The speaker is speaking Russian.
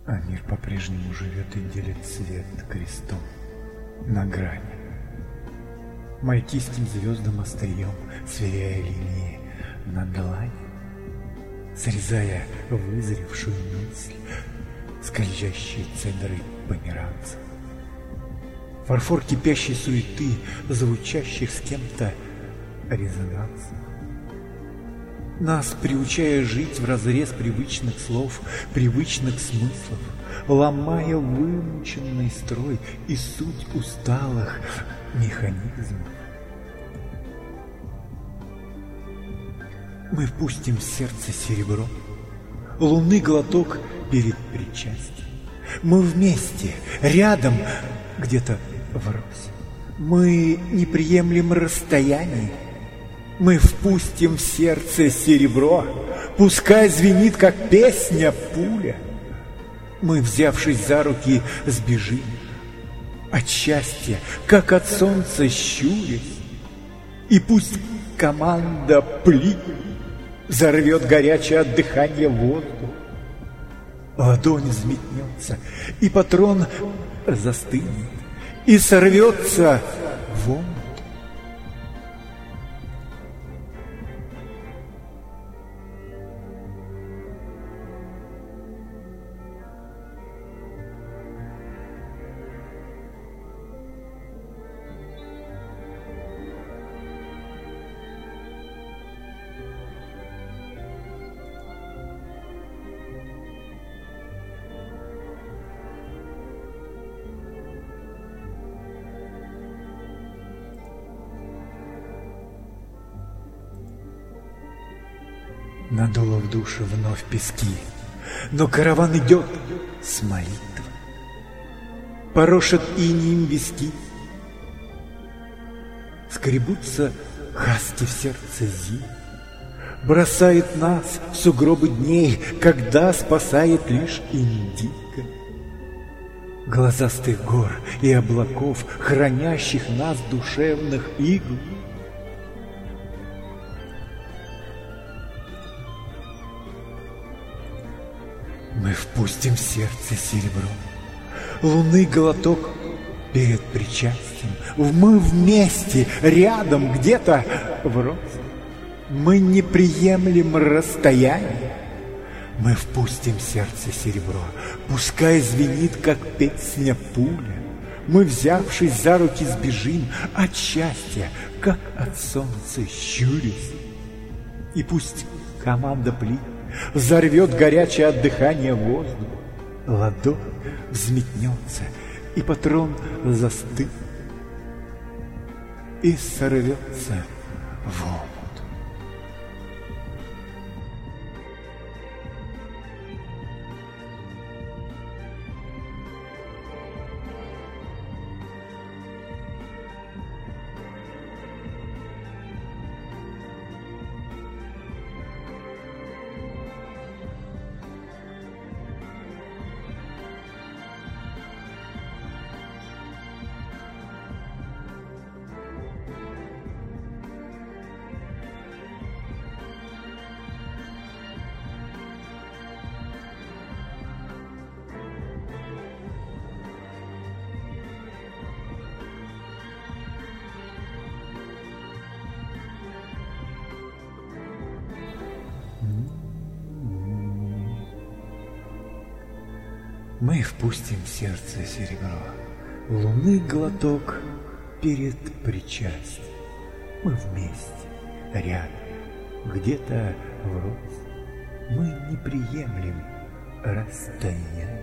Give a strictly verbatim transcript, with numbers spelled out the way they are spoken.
А мир по-прежнему живет и делит свет крестом на грани. Мальтийским звездам острием сверяя линии на длани, срезая вызревшую мысль, скользящие цедры померанца. Фарфор кипящей суеты, звучащих с кем-то резонансов. Нас приучая жить вразрез привычных слов, привычных смыслов, ломая вымученный строй и суть усталых механизмов. Мы впустим в сердце серебро, луны глоток перед причастием. Мы вместе, рядом, где-то врозь. Мы не приемлем расстояние. Мы впустим в сердце серебро, пускай звенит, как песня, пуля. Мы, взявшись за руки, сбежим от счастья, как от солнца щурясь. И пусть команда пли взорвет горячее от дыхания воздух. Ладонь взметнется, и патрон застынет, и сорвется в омут. Надуло в душу вновь пески, но караван идет с молитвы, порошит инеем виски. Скребутся хаски в сердце зим, бросает нас в сугробы дней, когда спасает лишь индиго. Глазастых гор и облаков, хранящих нас душевных игл. Мы впустим в сердце серебро, луны глоток перед причастием. Мы вместе, рядом, где-то врозь. Мы не приемлем расстояние. Мы впустим в сердце серебро, пускай звенит, как песня, пуля. Мы, взявшись за руки, сбежим от счастья, как от солнца щурясь. И пусть команда плит взорвет горячее от дыхания воздух. Ладонь взметнется, и патрон застынет, и сорвется в омут. Мы впустим в сердце серебро, луны глоток перед причастием. Мы вместе, рядом, где-то врозь. Мы не приемлем расстояние.